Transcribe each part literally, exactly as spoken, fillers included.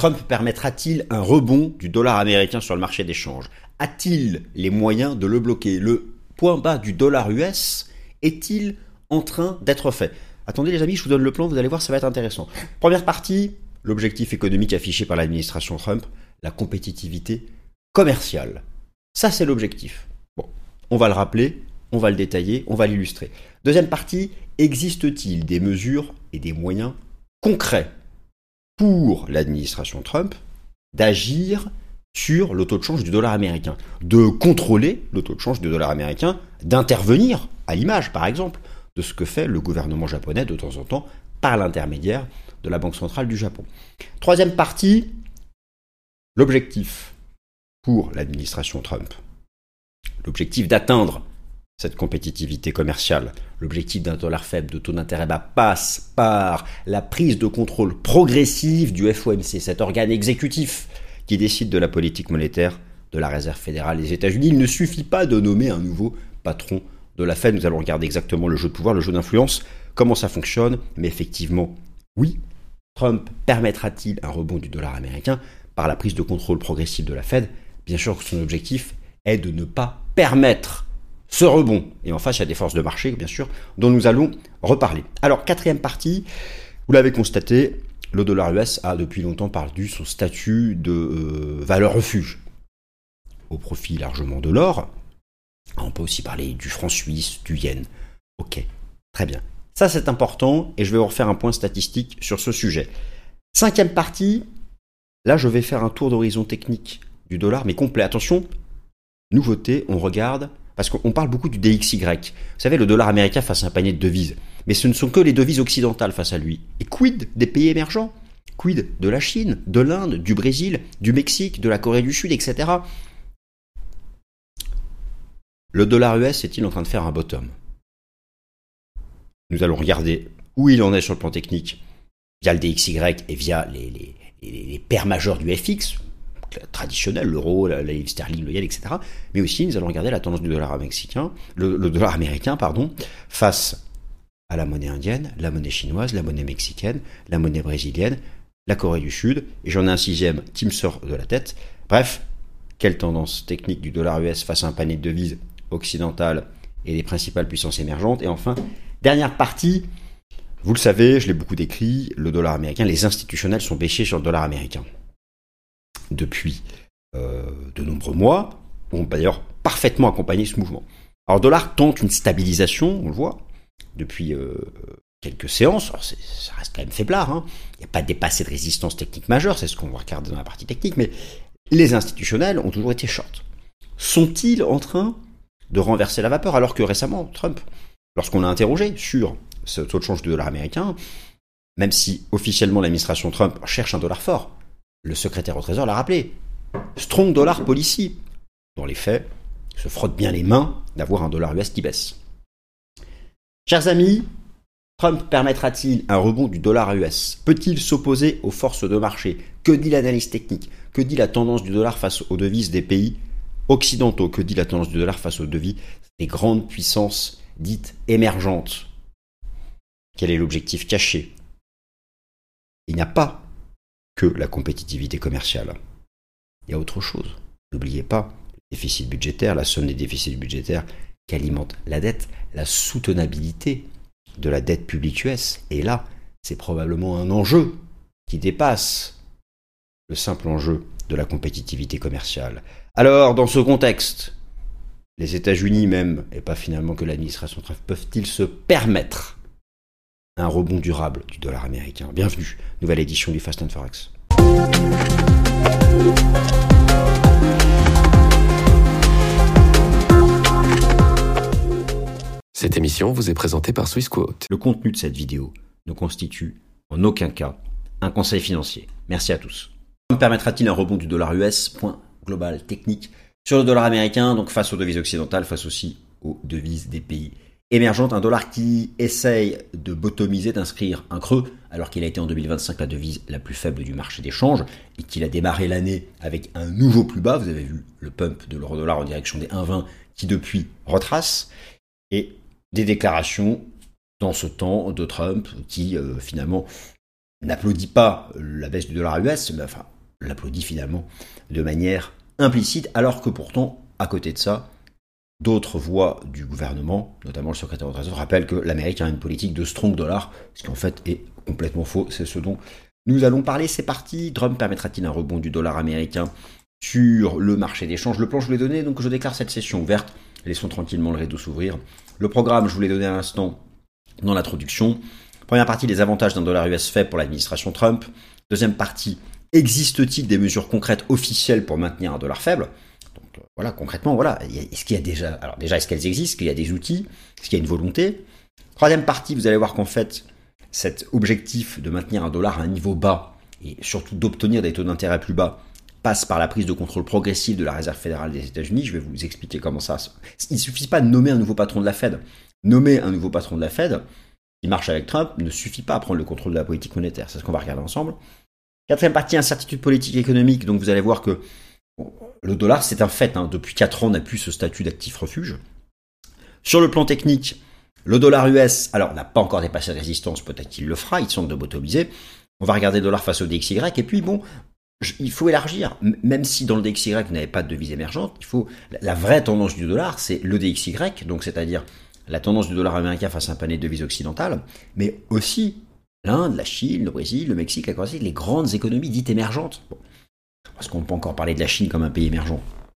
Trump permettra-t-il un rebond du dollar américain sur le marché des changes? A-t-il les moyens de le bloquer? Le point bas du dollar U S est-il en train d'être fait? Attendez les amis, je vous donne le plan, vous allez voir, ça va être intéressant. Première partie, l'objectif économique affiché par l'administration Trump, la compétitivité commerciale. Ça, c'est l'objectif. Bon, on va le rappeler, on va le détailler, on va l'illustrer. Deuxième partie, existe-t-il des mesures et des moyens concrets pour l'administration Trump d'agir sur le taux de change du dollar américain, de contrôler le taux de change du dollar américain, d'intervenir, à l'image par exemple, de ce que fait le gouvernement japonais de temps en temps par l'intermédiaire de la Banque centrale du Japon. Troisième partie, l'objectif pour l'administration Trump, l'objectif d'atteindre cette compétitivité commerciale, l'objectif d'un dollar faible, de taux d'intérêt bas, passe par la prise de contrôle progressive du F O M C, cet organe exécutif qui décide de la politique monétaire de la Réserve fédérale des États-Unis. Il ne suffit pas de nommer un nouveau patron de la Fed. Nous allons regarder exactement le jeu de pouvoir, le jeu d'influence, comment ça fonctionne. Mais effectivement, oui, Trump permettra-t-il un rebond du dollar américain par la prise de contrôle progressive de la Fed? Bien sûr que son objectif est de ne pas permettre ce rebond. Et en face, il y a des forces de marché, bien sûr, dont nous allons reparler. Alors, quatrième partie, vous l'avez constaté, le dollar U S a depuis longtemps perdu son statut de euh, valeur refuge, au profit largement de l'or. On peut aussi parler du franc suisse, du yen. Ok, très bien. Ça, c'est important, et je vais vous refaire un point statistique sur ce sujet. Cinquième partie, là, je vais faire un tour d'horizon technique du dollar, mais complet. Attention, nouveauté, on regarde, parce qu'on parle beaucoup du D X Y. Vous savez, le dollar américain face à un panier de devises. Mais ce ne sont que les devises occidentales face à lui. Et quid des pays émergents? Quid de la Chine, de l'Inde, du Brésil, du Mexique, de la Corée du Sud, et cetera. Le dollar U S est-il en train de faire un bottom? Nous allons regarder où il en est sur le plan technique via le D X Y et via les, les, les, les paires majeures du F X, traditionnel, l'euro, la livre sterling, le yen, et cetera. Mais aussi, nous allons regarder la tendance du dollar mexicain, le, le dollar américain, pardon, face à la monnaie indienne, la monnaie chinoise, la monnaie mexicaine, la monnaie brésilienne, la Corée du Sud, et j'en ai un sixième qui me sort de la tête. Bref, quelle tendance technique du dollar U S face à un panier de devises occidentales et des principales puissances émergentes? Et enfin, dernière partie, vous le savez, je l'ai beaucoup décrit, le dollar américain, les institutionnels sont bêchés sur le dollar américain. Depuis euh, de nombreux mois, ont d'ailleurs parfaitement accompagné ce mouvement. Alors, le dollar tente une stabilisation, on le voit, depuis euh, quelques séances. Alors, c'est, ça reste quand même faiblard, hein. Il n'y a pas dépassé de résistance technique majeure, c'est ce qu'on va regarder dans la partie technique, mais les institutionnels ont toujours été short. Sont-ils en train de renverser la vapeur, alors que récemment, Trump, lorsqu'on l'a interrogé sur ce taux de change du dollar américain, même si officiellement l'administration Trump cherche un dollar fort, le secrétaire au Trésor l'a rappelé. Strong dollar policy. Dans les faits, il se frotte bien les mains d'avoir un dollar U S qui baisse. Chers amis, Trump permettra-t-il un rebond du dollar U S? Peut-il s'opposer aux forces de marché? Que dit l'analyse technique? Que dit la tendance du dollar face aux devises des pays occidentaux? Que dit la tendance du dollar face aux devises des grandes puissances dites émergentes? Quel est l'objectif caché? Il n'y a pas que la compétitivité commerciale. Il y a autre chose. N'oubliez pas, le déficit budgétaire, la somme des déficits budgétaires qui alimente la dette, la soutenabilité de la dette publique U S. Et là, c'est probablement un enjeu qui dépasse le simple enjeu de la compétitivité commerciale. Alors, dans ce contexte, les États-Unis même, et pas finalement que l'administration Trump, peuvent-ils se permettre un rebond durable du dollar américain? Bienvenue, nouvelle édition du Fast and Forex. Cette émission vous est présentée par Swissquote. Le contenu de cette vidéo ne constitue en aucun cas un conseil financier. Merci à tous. Permettra-t-il un rebond du dollar U S? Point global technique sur le dollar américain, donc face aux devises occidentales, face aussi aux devises des pays émergentes. Un dollar qui essaye de bottomiser, d'inscrire un creux, alors qu'il a été en deux mille vingt-cinq la devise la plus faible du marché des changes et qu'il a démarré l'année avec un nouveau plus bas. Vous avez vu le pump de l'euro-dollar en direction des un virgule vingt qui depuis retrace, et des déclarations dans ce temps de Trump qui euh, finalement n'applaudit pas la baisse du dollar U S, mais enfin, l'applaudit finalement de manière implicite, alors que pourtant, à côté de ça, d'autres voix du gouvernement, notamment le secrétaire au Trésor, rappellent que l'Amérique a une politique de strong dollar, ce qui en fait est complètement faux. C'est ce dont nous allons parler. C'est parti. Trump permettra-t-il un rebond du dollar américain sur le marché des changes? Le plan, je vous l'ai donné, donc je déclare cette session ouverte. Laissons tranquillement le rideau s'ouvrir. Le programme, je vous l'ai donné à l'instant dans l'introduction. Première partie, les avantages d'un dollar U S faible pour l'administration Trump. Deuxième partie, existe-t-il des mesures concrètes officielles pour maintenir un dollar faible? Donc euh, voilà, concrètement, voilà, est-ce qu'il y a déjà, alors déjà, est-ce qu'elles existent? Est-ce qu'il y a des outils? Est-ce qu'il y a une volonté? Troisième partie, vous allez voir qu'en fait, cet objectif de maintenir un dollar à un niveau bas et surtout d'obtenir des taux d'intérêt plus bas passe par la prise de contrôle progressive de la Réserve fédérale des États-Unis. Je vais vous expliquer comment ça. Il ne suffit pas de nommer un nouveau patron de la Fed. Nommer un nouveau patron de la Fed qui marche avec Trump ne suffit pas à prendre le contrôle de la politique monétaire. C'est ce qu'on va regarder ensemble. Quatrième partie, incertitude politique et économique. Donc vous allez voir que bon, le dollar, c'est un fait. Hein. Depuis quatre ans, on n'a plus ce statut d'actif refuge. Sur le plan technique, le dollar U S, alors, n'a pas encore dépassé la résistance. Peut-être qu'il le fera. Il semble de bottomiser. On va regarder le dollar face au D X Y. Et puis, bon, il faut élargir. Même si dans le D X Y, vous n'avez pas de devise émergente, il faut, la vraie tendance du dollar, c'est le D X Y. Donc, c'est-à-dire la tendance du dollar américain face à un panier de devises occidentales, mais aussi l'Inde, la Chine, le Brésil, le Mexique, la Croatie, les grandes économies dites émergentes. Bon. Parce qu'on ne peut encore parler de la Chine comme un pays émergent.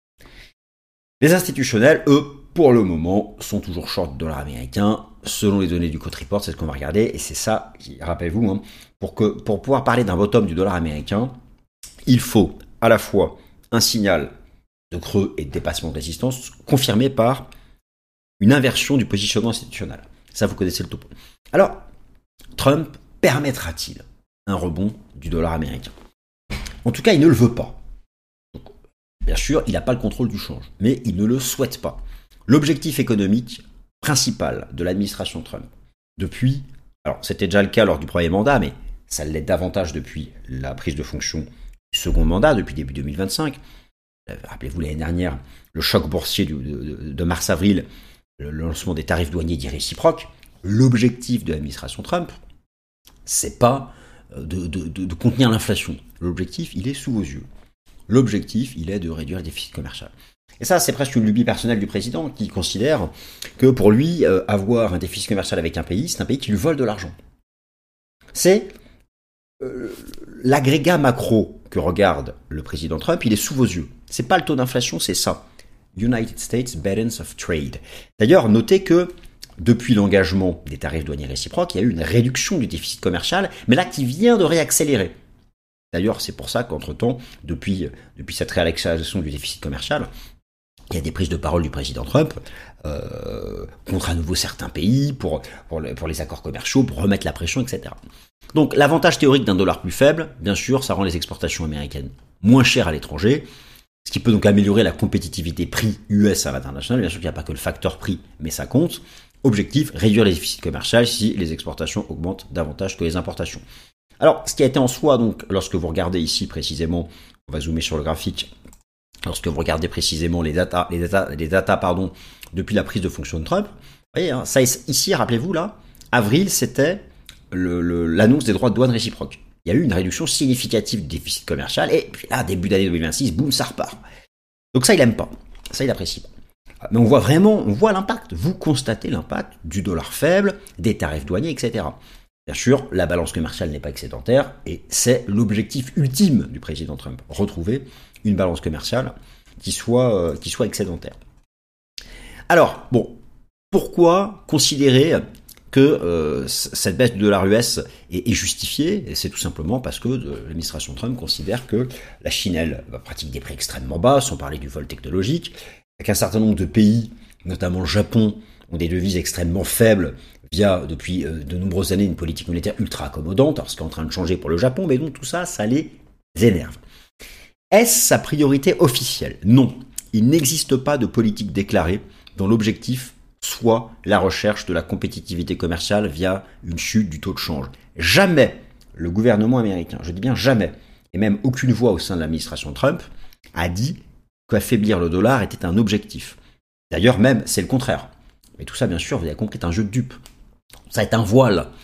Les institutionnels, eux, pour le moment, sont toujours short du dollar américain. Selon les données du Cote Report, c'est ce qu'on va regarder. Et c'est ça, rappelez-vous, hein, pour, que, pour pouvoir parler d'un bottom du dollar américain, il faut à la fois un signal de creux et de dépassement de résistance confirmé par une inversion du positionnement institutionnel. Ça, vous connaissez le topo. Alors, Trump permettra-t-il un rebond du dollar américain? En tout cas, il ne le veut pas. Donc, bien sûr, il n'a pas le contrôle du change, mais il ne le souhaite pas. L'objectif économique principal de l'administration Trump, depuis, alors c'était déjà le cas lors du premier mandat, mais ça l'est davantage depuis la prise de fonction du second mandat, depuis début deux mille vingt-cinq. Rappelez-vous l'année dernière, le choc boursier de, de, de mars-avril, le lancement des tarifs douaniers dits réciproques. L'objectif de l'administration Trump, c'est pas de, de, de, de contenir l'inflation. L'objectif, il est sous vos yeux. L'objectif, il est de réduire le déficit commercial. Et ça, c'est presque une lubie personnelle du président qui considère que pour lui, euh, avoir un déficit commercial avec un pays, c'est un pays qui lui vole de l'argent. C'est euh, l'agrégat macro que regarde le président Trump, il est sous vos yeux. C'est pas le taux d'inflation, c'est ça. United States Balance of Trade. D'ailleurs, notez que depuis l'engagement des tarifs douaniers réciproques, il y a eu une réduction du déficit commercial, mais là qui vient de réaccélérer. D'ailleurs, c'est pour ça qu'entre-temps, depuis, depuis cette réaccélération du déficit commercial, il y a des prises de parole du président Trump euh, contre à nouveau certains pays pour, pour, le, pour les accords commerciaux, pour remettre la pression, et cetera. Donc l'avantage théorique d'un dollar plus faible, bien sûr, ça rend les exportations américaines moins chères à l'étranger, ce qui peut donc améliorer la compétitivité prix U S à l'international. Bien sûr qu'il n'y a pas que le facteur prix, mais ça compte. Objectif, réduire les déficits commerciaux si les exportations augmentent davantage que les importations. Alors, ce qui a été en soi, donc, lorsque vous regardez ici précisément, on va zoomer sur le graphique, lorsque vous regardez précisément les data, les data, les data, pardon, depuis la prise de fonction de Trump, vous voyez, hein, ça ici, rappelez-vous là, avril, c'était le, le, l'annonce des droits de douane réciproques. Il y a eu une réduction significative du déficit commercial, et puis là, début d'année deux mille vingt-six, boum, ça repart. Donc ça, il aime pas. Ça, il apprécie pas. Mais on voit vraiment, on voit l'impact. Vous constatez l'impact du dollar faible, des tarifs douaniers, et cetera. Bien sûr, la balance commerciale n'est pas excédentaire, et c'est l'objectif ultime du président Trump. Retrouver une balance commerciale qui soit, euh, qui soit excédentaire. Alors, bon, pourquoi considérer que euh, cette baisse du dollar U S est, est justifiée? Et c'est tout simplement parce que euh, l'administration Trump considère que la Chine, elle, pratique des prix extrêmement bas, sans parler du vol technologique, qu'un certain nombre de pays, notamment le Japon, ont des devises extrêmement faibles via, depuis euh, de nombreuses années, une politique monétaire ultra accommodante, alors ce qui est en train de changer pour le Japon, mais donc tout ça, ça les énerve. Est-ce sa priorité officielle? Non. Il n'existe pas de politique déclarée dont l'objectif soit la recherche de la compétitivité commerciale via une chute du taux de change. Jamais le gouvernement américain, je dis bien jamais, et même aucune voix au sein de l'administration Trump, a dit qu'affaiblir le dollar était un objectif. D'ailleurs, même, c'est le contraire. Mais tout ça, bien sûr, vous avez compris, c'est un jeu de dupes. Ça est un voile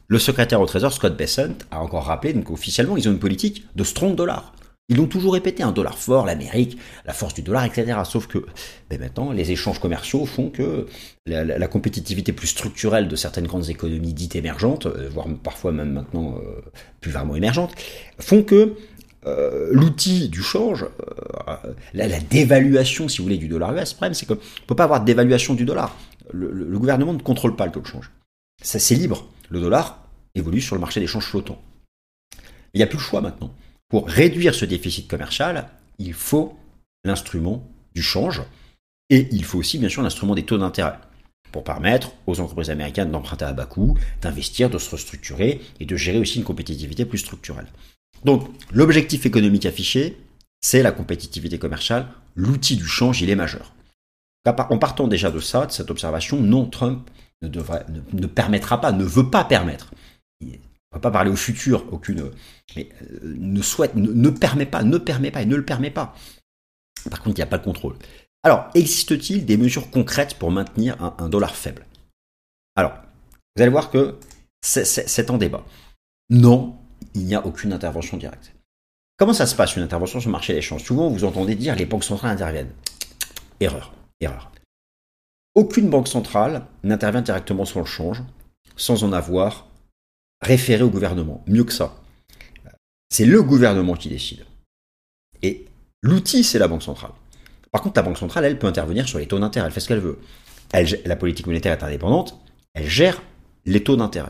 Le secrétaire au Trésor, Scott Bessent, a encore rappelé, donc officiellement, ils ont une politique de strong dollar. Ils l'ont toujours répété, un dollar fort, l'Amérique, la force du dollar, et cetera. Sauf que ben maintenant, les échanges commerciaux font que la, la, la compétitivité plus structurelle de certaines grandes économies dites émergentes, euh, voire parfois même maintenant euh, plus vraiment émergentes, font que euh, l'outil du change, euh, la, la dévaluation, si vous voulez, du dollar U S, le problème c'est qu'on ne peut pas avoir de dévaluation du dollar. Le, le, le gouvernement ne contrôle pas le taux de change. Ça, c'est libre. Le dollar évolue sur le marché d'échange flottant. Il n'y a plus le choix maintenant. Pour réduire ce déficit commercial, il faut l'instrument du change et il faut aussi bien sûr l'instrument des taux d'intérêt pour permettre aux entreprises américaines d'emprunter à bas coût, d'investir, de se restructurer et de gérer aussi une compétitivité plus structurelle. Donc l'objectif économique affiché, c'est la compétitivité commerciale. L'outil du change, il est majeur. En partant déjà de ça, de cette observation, non, Trump ne, devrait, ne, ne permettra pas, ne veut pas permettre. On ne va pas parler au futur, aucune, mais euh, ne souhaite, ne, ne permet pas, ne permet pas et ne le permet pas. Par contre, il n'y a pas de contrôle. Alors, existe-t-il des mesures concrètes pour maintenir un, un dollar faible? Alors, vous allez voir que c'est, c'est, c'est en débat. Non, il n'y a aucune intervention directe. Comment ça se passe une intervention sur le marché des échanges? Souvent, vous entendez dire les banques centrales interviennent. Erreur, erreur. Aucune banque centrale n'intervient directement sur le change sans en avoir référé au gouvernement. Mieux que ça, c'est le gouvernement qui décide. Et l'outil, c'est la banque centrale. Par contre, la banque centrale, elle peut intervenir sur les taux d'intérêt. Elle fait ce qu'elle veut. Elle, la politique monétaire est indépendante. Elle gère les taux d'intérêt.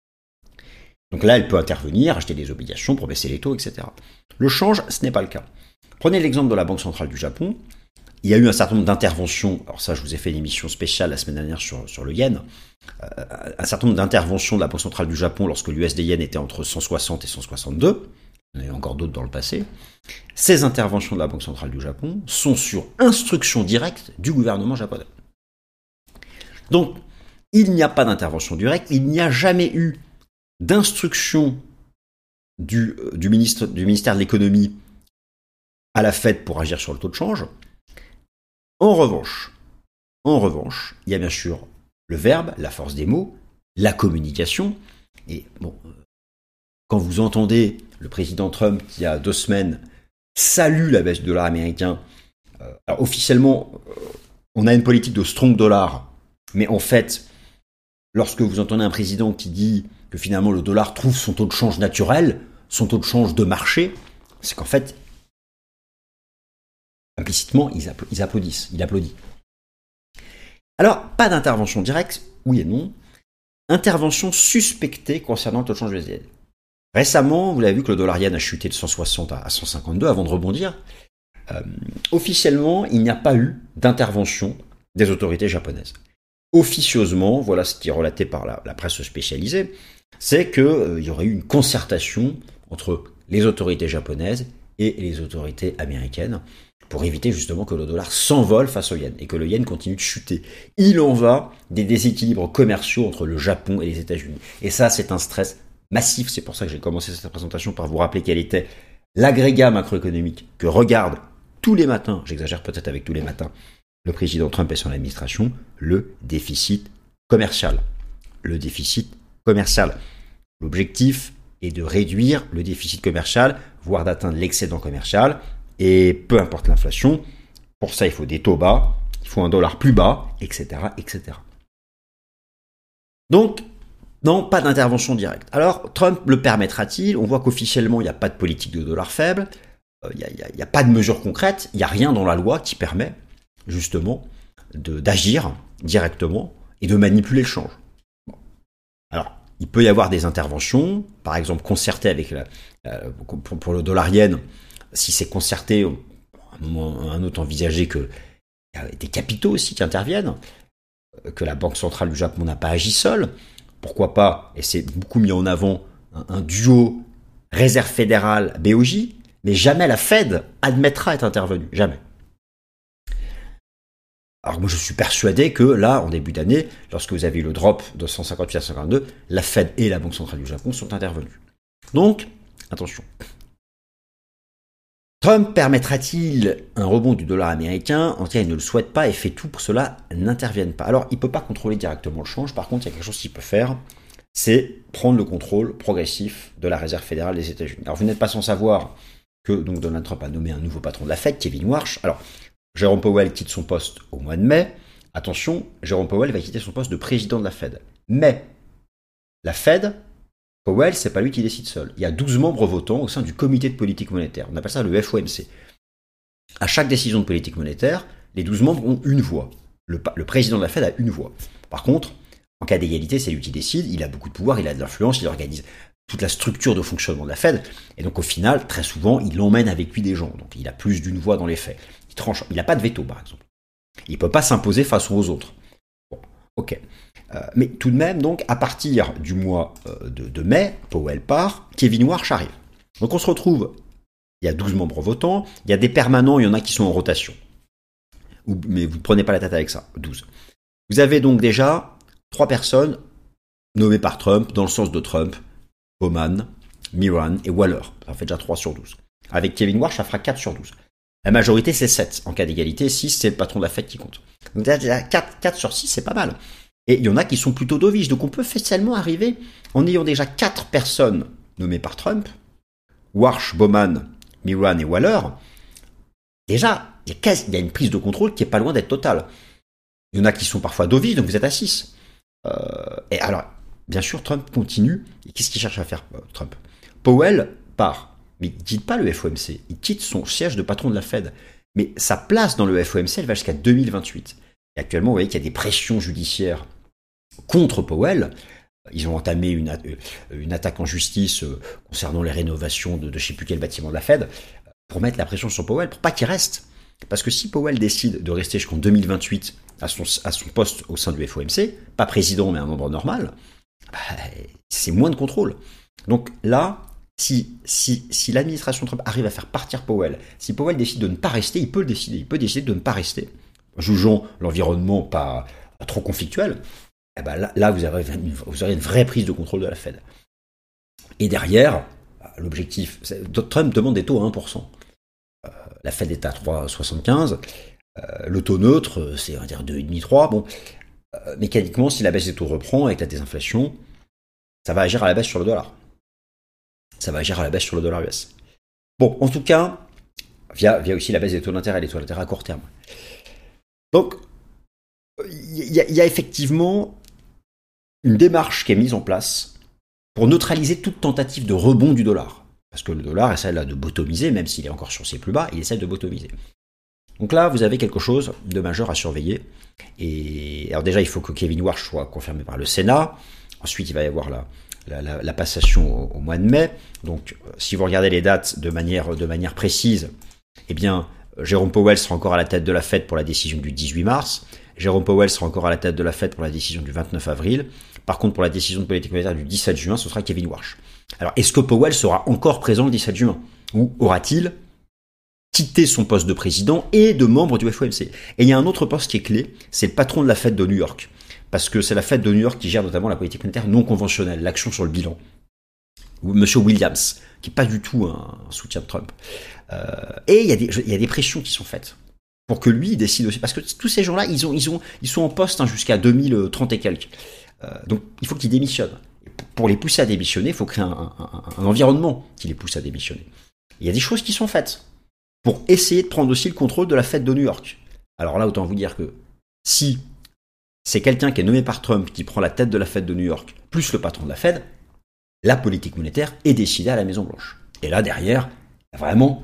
Donc là, elle peut intervenir, acheter des obligations pour baisser les taux, et cetera. Le change, ce n'est pas le cas. Prenez l'exemple de la Banque centrale du Japon. Il y a eu un certain nombre d'interventions, alors ça je vous ai fait une émission spéciale la semaine dernière sur, sur le yen, euh, un certain nombre d'interventions de la Banque centrale du Japon lorsque l'U S D yen était entre cent soixante et cent soixante-deux, il y en a eu encore d'autres dans le passé. Ces interventions de la Banque centrale du Japon sont sur instruction directe du gouvernement japonais. Donc, il n'y a pas d'intervention directe, il n'y a jamais eu d'instruction du, du, ministre, du ministère de l'économie à la Fed pour agir sur le taux de change. En revanche, en revanche, il y a bien sûr le verbe, la force des mots, la communication. Et bon, quand vous entendez le président Trump qui, il y a deux semaines, salue la baisse du dollar américain, euh, alors officiellement, euh, on a une politique de strong dollar, mais en fait, lorsque vous entendez un président qui dit que finalement le dollar trouve son taux de change naturel, son taux de change de marché, c'est qu'en fait, implicitement, ils, appl- ils applaudissent, il applaudit. Alors, pas d'intervention directe, oui et non. Intervention suspectée concernant le taux de change U S D. Récemment, vous l'avez vu que le dollar yen a chuté de cent soixante à cent cinquante-deux avant de rebondir. Euh, officiellement, il n'y a pas eu d'intervention des autorités japonaises. Officieusement, voilà ce qui est relaté par la, la presse spécialisée, c'est qu'il euh, y aurait eu une concertation entre les autorités japonaises et les autorités américaines pour éviter justement que le dollar s'envole face au yen et que le yen continue de chuter. Il en va des déséquilibres commerciaux entre le Japon et les États-Unis. Et ça, c'est un stress massif. C'est pour ça que j'ai commencé cette présentation par vous rappeler quel était l'agrégat macroéconomique que regarde tous les matins, j'exagère peut-être avec tous les matins, le président Trump et son administration, le déficit commercial. Le déficit commercial. L'objectif est de réduire le déficit commercial, voire d'atteindre l'excédent commercial. Et peu importe l'inflation, pour ça il faut des taux bas, il faut un dollar plus bas, et cetera, et cetera. Donc, non, pas d'intervention directe. Alors, Trump le permettra-t-il? On voit qu'officiellement, il n'y a pas de politique de dollar faible, euh, il n'y a, a, a pas de mesures concrètes, il n'y a rien dans la loi qui permet, justement, de, d'agir directement et de manipuler le change. Bon. Alors, il peut y avoir des interventions, par exemple concertées avec la, euh, pour, pour le dollar yen. Si c'est concerté, à un moment ou un autre envisagé qu'il y a des capitaux aussi qui interviennent, que la Banque centrale du Japon n'a pas agi seule. Pourquoi pas, et c'est beaucoup mis en avant, un, un duo réserve fédérale B O J, mais jamais la Fed admettra être intervenue. Jamais. Alors moi je suis persuadé que là, en début d'année, lorsque vous avez eu le drop de cent cinquante-huit à cent cinquante-deux, la Fed et la Banque centrale du Japon sont intervenues. Donc, attention. Trump permettra-t-il un rebond du dollar américain? En tout cas, il ne le souhaite pas et fait tout pour que cela n'intervienne pas. Alors, il ne peut pas contrôler directement le change. Par contre, il y a quelque chose qu'il peut faire, c'est prendre le contrôle progressif de la Réserve fédérale des États-Unis. Alors vous n'êtes pas sans savoir que donc Donald Trump a nommé un nouveau patron de la Fed, Kevin Warsh. Alors Jérôme Powell quitte son poste au mois de mai. Attention, Jérôme Powell va quitter son poste de président de la Fed. Mais la Fed, Powell, c'est pas lui qui décide seul. Il y a douze membres votants au sein du comité de politique monétaire. On appelle ça le F O M C. À chaque décision de politique monétaire, les douze membres ont une voix. Le, le président de la Fed a une voix. Par contre, en cas d'égalité, c'est lui qui décide, il a beaucoup de pouvoir, il a de l'influence, il organise toute la structure de fonctionnement de la Fed, et donc au final, très souvent, il emmène avec lui des gens, donc il a plus d'une voix dans les faits. Il tranche, il n'a pas de veto, par exemple. Il ne peut pas s'imposer face aux autres. Bon, ok. Euh, mais tout de même, donc, à partir du mois euh, de, de mai, Powell part, Kevin Warsh arrive. Donc on se retrouve, il y a douze membres votants, il y a des permanents, il y en a qui sont en rotation. Ou, mais vous ne prenez pas la tête avec ça, douze. Vous avez donc déjà trois personnes nommées par Trump, dans le sens de Trump, Bowman, Miran et Waller. Ça fait déjà trois sur douze. Avec Kevin Warsh, ça fera quatre sur douze. La majorité, c'est sept. En cas d'égalité, six, c'est le patron de la Fed qui compte. Donc déjà, quatre, quatre sur six, c'est pas mal. Et il y en a qui sont plutôt dovish. Donc on peut facilement arriver, en ayant déjà quatre personnes nommées par Trump, Warsh, Bowman, Miran et Waller, déjà, il y a, quasi, il y a une prise de contrôle qui est pas loin d'être totale. Il y en a qui sont parfois dovish, donc vous êtes à six. Euh, et alors, bien sûr, Trump continue. Et qu'est-ce qu'il cherche à faire, Trump? Powell part. Mais il ne quitte pas le F O M C. Il quitte son siège de patron de la Fed. Mais sa place dans le F O M C, elle va jusqu'à deux mille vingt-huit. Et actuellement, vous voyez qu'il y a des pressions judiciaires contre Powell. Ils ont entamé une, une attaque en justice concernant les rénovations de, de je ne sais plus quel bâtiment de la Fed pour mettre la pression sur Powell, pour pas qu'il reste. Parce que si Powell décide de rester jusqu'en deux mille vingt-huit à son, à son poste au sein du F O M C, pas président mais un membre normal, bah, c'est moins de contrôle. Donc là, si, si, si l'administration Trump arrive à faire partir Powell, si Powell décide de ne pas rester, il peut le décider, il peut décider de ne pas rester, jugeant l'environnement pas, pas trop conflictuel, eh ben là, là vous, aurez une, vous aurez une vraie prise de contrôle de la Fed. Et derrière, l'objectif, Trump demande des taux à un pour cent. Euh, la Fed est à trois virgule soixante-quinze. Euh, le taux neutre, c'est on va dire deux virgule cinq trois. Bon, euh, mécaniquement, si la baisse des taux reprend avec la désinflation, ça va agir à la baisse sur le dollar. Ça va agir à la baisse sur le dollar U S. Bon, en tout cas, via, via aussi la baisse des taux d'intérêt, les taux d'intérêt à court terme. Donc, il y, y a effectivement une démarche qui est mise en place pour neutraliser toute tentative de rebond du dollar. Parce que le dollar essaie là de bottomiser, même s'il est encore sur ses plus bas, il essaie de bottomiser. Donc là, vous avez quelque chose de majeur à surveiller. Et alors déjà, il faut que Kevin Warsh soit confirmé par le Sénat. Ensuite, il va y avoir la, la, la, la passation au, au mois de mai. Donc, si vous regardez les dates de manière, de manière précise, eh bien, Jérôme Powell sera encore à la tête de la Fed pour la décision du dix-huit mars. Jérôme Powell sera encore à la tête de la Fed pour la décision du vingt-neuf avril. Par contre, pour la décision de politique monétaire du dix-sept juin, ce sera Kevin Warsh. Alors, est-ce que Powell sera encore présent le dix-sept juin? Ou aura-t-il quitté son poste de président et de membre du F O M C? Et il y a un autre poste qui est clé, c'est le patron de la Fed de New York. Parce que c'est la Fed de New York qui gère notamment la politique monétaire non conventionnelle, l'action sur le bilan. Ou Monsieur Williams, qui n'est pas du tout un soutien de Trump. Euh, et il y, a des, il y a des pressions qui sont faites pour que lui décide aussi. Parce que tous ces gens-là, ils, ont, ils, ont, ils sont en poste hein, jusqu'à deux mille trente et quelques. Euh, donc il faut qu'ils démissionnent. Pour les pousser à démissionner, il faut créer un, un, un environnement qui les pousse à démissionner. Il y a des choses qui sont faites pour essayer de prendre aussi le contrôle de la Fed de New York. Alors là, autant vous dire que si c'est quelqu'un qui est nommé par Trump qui prend la tête de la Fed de New York, plus le patron de la Fed, la politique monétaire est décidée à la Maison-Blanche. Et là, derrière, il y a vraiment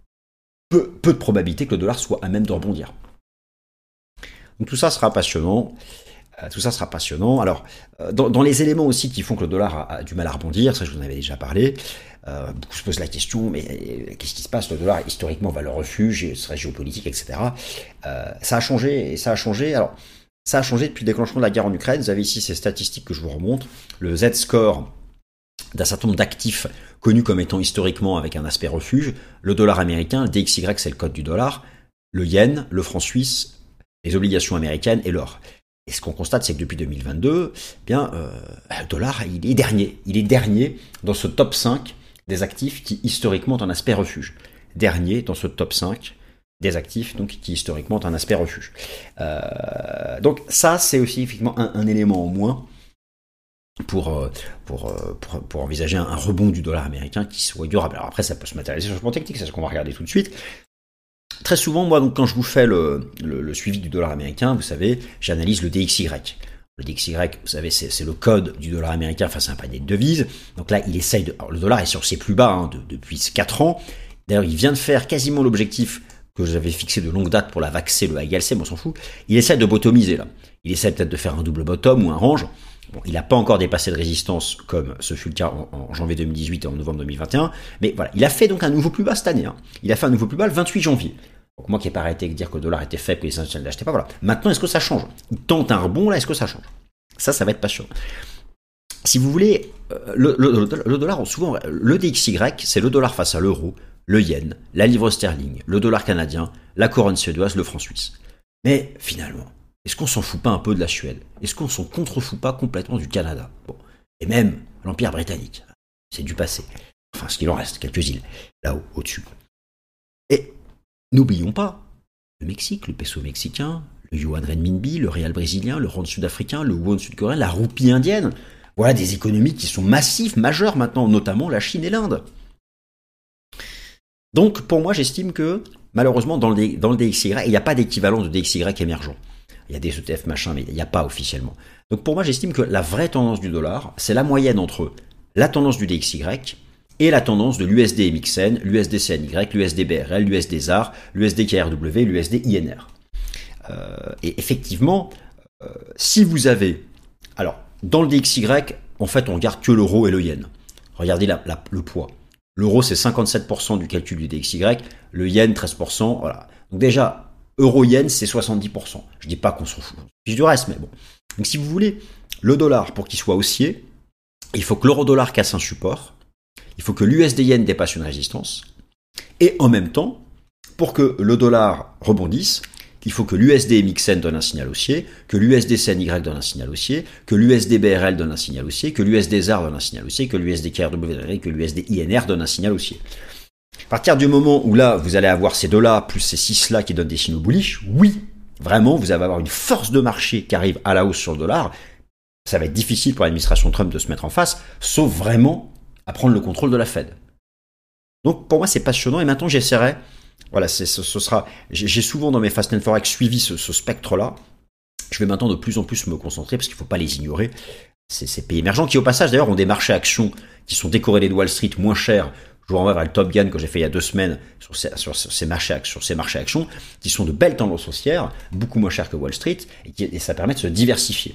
peu, peu de probabilité que le dollar soit à même de rebondir. Donc tout ça sera passionnant. Euh, tout ça sera passionnant. Alors, euh, dans, dans les éléments aussi qui font que le dollar a, a du mal à rebondir, ça je vous en avais déjà parlé, euh, beaucoup se posent la question, mais euh, qu'est-ce qui se passe? Le dollar, historiquement, valeur refuge, ce serait géopolitique, et cetera. Euh, ça a changé, et ça a changé. Alors, ça a changé depuis le déclenchement de la guerre en Ukraine. Vous avez ici ces statistiques que je vous remontre. Le Z-score d'un certain nombre d'actifs connus comme étant historiquement avec un aspect refuge. Le dollar américain, le D X Y, c'est le code du dollar. Le yen, le franc suisse, les obligations américaines et l'or. Et ce qu'on constate, c'est que depuis deux mille vingt-deux, eh bien, euh, le dollar, il est dernier. Il est dernier dans ce top cinq des actifs qui historiquement ont un aspect refuge. Dernier dans ce top cinq des actifs donc, qui historiquement ont un aspect refuge. Euh, donc ça, c'est aussi effectivement un, un élément en moins pour, euh, pour, euh, pour, pour envisager un, un rebond du dollar américain qui soit durable. Alors après, ça peut se matérialiser sur le plan technique, c'est ce qu'on va regarder tout de suite. Très souvent, moi, donc, quand je vous fais le, le, le suivi du dollar américain, vous savez, j'analyse le D X Y. Le D X Y, vous savez, c'est, c'est le code du dollar américain face à un panier de devises. Donc là, il essaye de... Alors, le dollar est sur ses plus bas hein, de, depuis quatre ans. D'ailleurs, il vient de faire quasiment l'objectif que j'avais fixé de longue date pour la V A C C, le high L C, mais on s'en fout. Il essaie de bottomiser, là. Il essaie peut-être de faire un double bottom ou un range. Bon, il n'a pas encore dépassé de résistance comme ce fut le cas en, en janvier deux mille dix-huit et en novembre deux mille vingt et un. Mais voilà, il a fait donc un nouveau plus bas cette année. Hein. Il a fait un nouveau plus bas le vingt-huit janvier. Donc moi qui n'ai pas arrêté de dire que le dollar était faible, que les institutionnels ne l'achetaient pas, voilà. Maintenant, est-ce que ça change? Il tente un rebond, là, est-ce que ça change? Ça, ça va être passionnant. Si vous voulez, le, le, le dollar, souvent, le D X Y, c'est le dollar face à l'euro, le yen, la livre sterling, le dollar canadien, la couronne suédoise, le franc suisse. Mais finalement, est-ce qu'on s'en fout pas un peu de la Suède? Est-ce qu'on s'en contrefout pas complètement du Canada? Bon. Et même l'Empire britannique. C'est du passé. Enfin, ce qu'il en reste, quelques îles, là-haut, au-dessus. Et n'oublions pas le Mexique, le peso mexicain, le yuan renminbi, le réal brésilien, le rand sud-africain, le won sud-coréen, la roupie indienne. Voilà des économies qui sont massives, majeures maintenant, notamment la Chine et l'Inde. Donc, pour moi, j'estime que, malheureusement, dans le, dans le D X Y, il n'y a pas d'équivalent de D X Y émergent. Il y a des E T F machin, mais il n'y a pas officiellement. Donc, pour moi, j'estime que la vraie tendance du dollar, c'est la moyenne entre la tendance du D X Y et la tendance de l'U S D M X N, l'U S D C N Y, l'U S D B R L, l'U S D Z A R, l'U S D K R W, l'U S D I N R. Euh, et effectivement, euh, si vous avez... Alors, dans le D X Y, en fait, on regarde que l'euro et le yen. Regardez la, la, le poids. L'euro, c'est cinquante-sept pour cent du calcul du D X Y, le yen, treize pour cent. Voilà. Donc déjà, euro-yen, c'est soixante-dix pour cent. Je dis pas qu'on s'en fout du reste, mais bon. Donc si vous voulez, le dollar, pour qu'il soit haussier, il faut que l'euro-dollar casse un support, il faut que l'U S D yen dépasse une résistance, et en même temps, pour que le dollar rebondisse, il faut que l'U S D M X N donne un signal haussier, que l'U S D C N Y donne un signal haussier, que l'U S D B R L donne un signal haussier, que l'U S D Z A R donne un signal haussier, que l'U S D K R W donne un signal haussier, que l'U S D I N R donne un signal haussier. À partir du moment où là, vous allez avoir ces deux-là, plus ces six-là qui donnent des signaux bullish, oui, vraiment, vous allez avoir une force de marché qui arrive à la hausse sur le dollar. Ça va être difficile pour l'administration Trump de se mettre en face, sauf vraiment à prendre le contrôle de la Fed. Donc pour moi, c'est passionnant et maintenant j'essaierai... Voilà, c'est, ce, ce sera. J'ai souvent dans mes Fast and Forex suivi ce, ce spectre-là. Je vais maintenant de plus en plus me concentrer parce qu'il ne faut pas les ignorer. C'est ces pays émergents qui, au passage, d'ailleurs, ont des marchés actions qui sont décorrélés de Wall Street moins chers. Je vous renvoie vers le Top Gun que j'ai fait il y a deux semaines sur ces, sur ces marchés, sur ces marchés actions qui sont de belles tendances haussières, beaucoup moins chères que Wall Street, et, qui, et ça permet de se diversifier.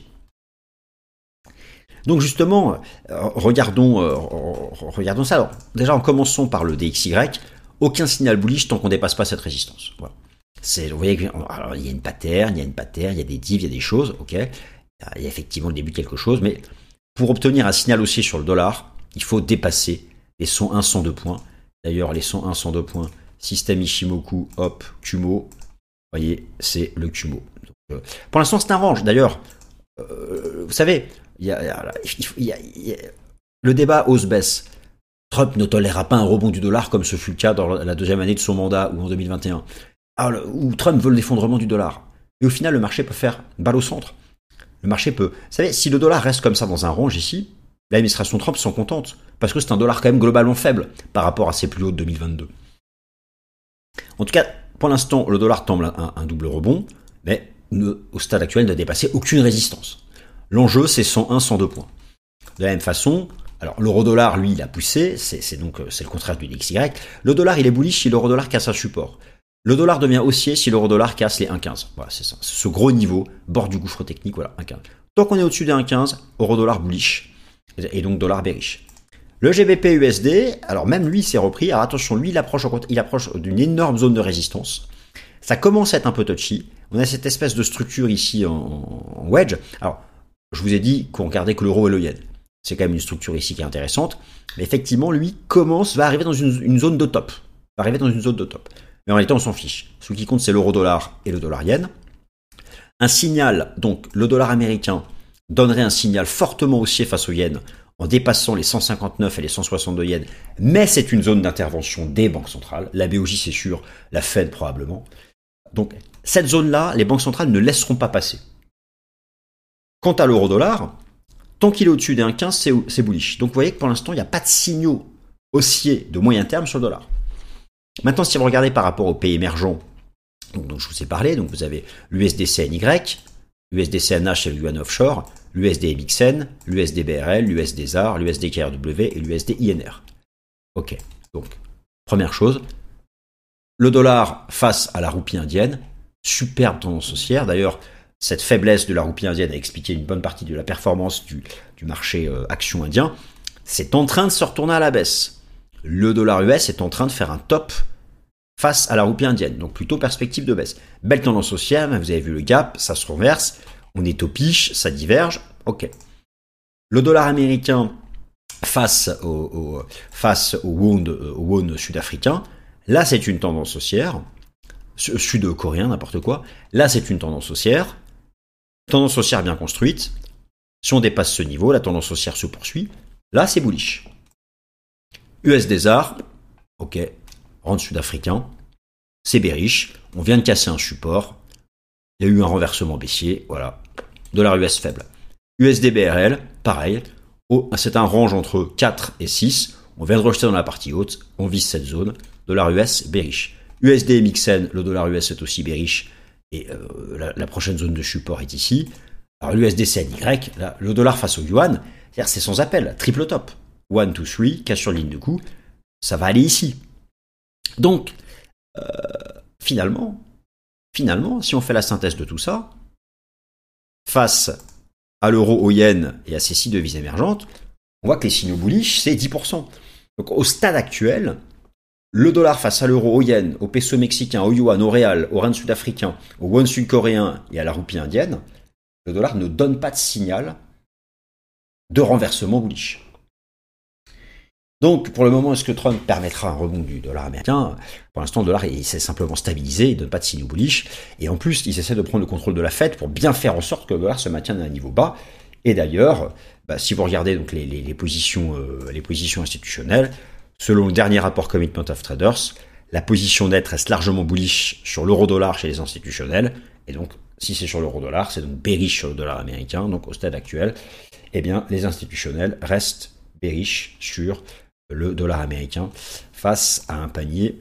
Donc justement, euh, regardons, euh, regardons ça. Alors, déjà, en commençant par le D X Y. Aucun signal bullish tant qu'on ne dépasse pas cette résistance. Voilà. C'est, vous voyez, alors, il y a une pattern, il y a une pattern, il y a des divs, il y a des choses, ok. Il y a effectivement le début de quelque chose, mais pour obtenir un signal haussier sur le dollar, il faut dépasser les cent un, cent deux points. D'ailleurs, les cent un, cent deux points, système Ishimoku, hop, Kumo, vous voyez, c'est le Kumo. Donc, euh, pour l'instant, c'est un range. D'ailleurs, euh, vous savez, il y a, il y a, il y a le débat hausse-baisse. Trump ne tolérera pas un rebond du dollar comme ce fut le cas dans la deuxième année de son mandat ou en deux mille vingt et un, alors, où Trump veut l'effondrement du dollar. Et au final, le marché peut faire balle au centre. Le marché peut... Vous savez, si le dollar reste comme ça dans un range ici, l'administration Trump s'en contente, parce que c'est un dollar quand même globalement faible par rapport à ses plus hauts de deux mille vingt-deux. En tout cas, pour l'instant, le dollar tend un, un double rebond, mais ne, au stade actuel, n'a dépassé aucune résistance. L'enjeu, c'est cent un, cent deux points. De la même façon... Alors, l'euro-dollar, lui, il a poussé, c'est, c'est donc c'est le contraire du D X Y. Le dollar, il est bullish si l'euro-dollar casse un support. Le dollar devient haussier si l'euro-dollar casse les un virgule quinze. Voilà, c'est ça. C'est ce gros niveau, bord du gouffre technique, voilà, un virgule quinze. Tant qu'on est au-dessus des un virgule quinze, euro-dollar bullish, et donc dollar bearish. Le G B P U S D, alors même lui, il s'est repris. Alors attention, lui, il approche, il approche d'une énorme zone de résistance. Ça commence à être un peu touchy. On a cette espèce de structure ici en, en wedge. Alors, je vous ai dit qu'on regardait que l'euro et le yen. C'est quand même une structure ici qui est intéressante. Mais effectivement, lui commence, va arriver dans une, une zone de top. Va arriver dans une zone de top. Mais en réalité, on s'en fiche. Ce qui compte, c'est l'euro-dollar et le dollar-yen. Un signal, donc le dollar américain, donnerait un signal fortement haussier face au yen en dépassant les cent cinquante-neuf et les cent soixante-deux yens. Mais c'est une zone d'intervention des banques centrales. La B O J, c'est sûr. La Fed, probablement. Donc, cette zone-là, les banques centrales ne laisseront pas passer. Quant à l'euro-dollar... Tant qu'il est au-dessus des un virgule quinze, c'est, c'est bullish. Donc vous voyez que pour l'instant, il n'y a pas de signaux haussiers de moyen terme sur le dollar. Maintenant, si vous regardez par rapport aux pays émergents, donc, dont je vous ai parlé, donc vous avez l'U S D C N Y, l'U S D C N H et le yuan offshore, l'U S D M X N, l'U S D B R L, l'U S D Z A R, l'U S D K R W et l'U S D I N R. Ok, donc première chose, le dollar face à la roupie indienne, superbe tendance haussière. D'ailleurs, cette faiblesse de la roupie indienne a expliqué une bonne partie de la performance du, du marché euh, action indien. C'est en train de se retourner à la baisse. Le dollar U S est en train de faire un top face à la roupie indienne, donc plutôt perspective de baisse. Belle tendance haussière, vous avez vu le gap, ça se renverse, on est au piche, ça diverge, ok. Le dollar américain face au, au, face au won, au won sud-africain, là c'est une tendance haussière, sud-coréen, n'importe quoi, là c'est une tendance haussière, tendance haussière bien construite, si on dépasse ce niveau, la tendance haussière se poursuit, là c'est bullish. U S D Z A R, ok, rente sud-africain, c'est bearish, on vient de casser un support, il y a eu un renversement baissier, voilà, dollar U S faible. U S D B R L, pareil, oh, c'est un range entre quatre et six, on vient de rejeter dans la partie haute, on vise cette zone, dollar U S bearish. U S D M X N, le dollar U S est aussi bearish, et euh, la, la prochaine zone de support est ici. Alors l'U S D C N Y, là, le dollar face au yuan, c'est-à-dire c'est sans appel, triple top. un, deux, trois, casse sur ligne de coup, ça va aller ici. Donc, euh, finalement, finalement, si on fait la synthèse de tout ça, face à l'euro, au yen et à ces six devises émergentes, on voit que les signaux bullish, c'est dix pour cent. Donc au stade actuel, le dollar face à l'euro, au yen, au peso mexicain, au yuan, au réal, au rand sud-africain, au won sud-coréen et à la roupie indienne, le dollar ne donne pas de signal de renversement bullish. Donc, pour le moment, est-ce que Trump permettra un rebond du dollar américain ? Pour l'instant, le dollar il s'est simplement stabilisé, il ne donne pas de signaux bullish. Et en plus, il essaie de prendre le contrôle de la Fed pour bien faire en sorte que le dollar se maintienne à un niveau bas. Et d'ailleurs, bah, si vous regardez donc les, les, les, positions, euh, les positions institutionnelles, selon le dernier rapport Commitment of Traders, la position nette reste largement bullish sur l'euro-dollar chez les institutionnels. Et donc, si c'est sur l'euro-dollar, c'est donc bearish sur le dollar américain. Donc, au stade actuel, eh bien, les institutionnels restent bearish sur le dollar américain face à un panier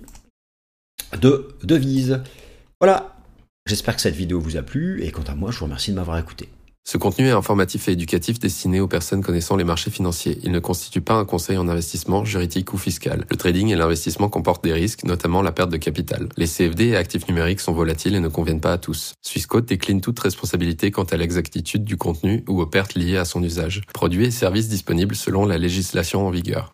de devises. Voilà, j'espère que cette vidéo vous a plu et quant à moi, je vous remercie de m'avoir écouté. Ce contenu est informatif et éducatif destiné aux personnes connaissant les marchés financiers. Il ne constitue pas un conseil en investissement, juridique ou fiscal. Le trading et l'investissement comportent des risques, notamment la perte de capital. Les C F D et actifs numériques sont volatiles et ne conviennent pas à tous. Swissquote décline toute responsabilité quant à l'exactitude du contenu ou aux pertes liées à son usage. Produits et services disponibles selon la législation en vigueur.